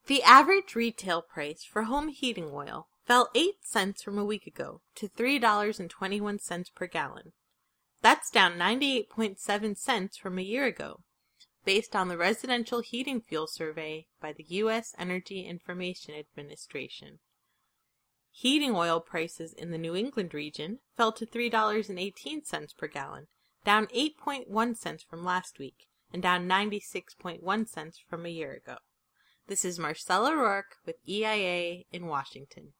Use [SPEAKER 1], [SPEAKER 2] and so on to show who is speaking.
[SPEAKER 1] The average retail price for home heating oil fell 8 cents from a week ago to $3.21 per gallon. That's down 98.7 cents from a year ago, based on the Residential Heating Fuel Survey by the U.S. Energy Information Administration. Heating oil prices in the New England region fell to $3.18 per gallon, down 8.1 cents from last week, and down 96.1 cents from a year ago. This is Marcella Rourke with EIA in Washington.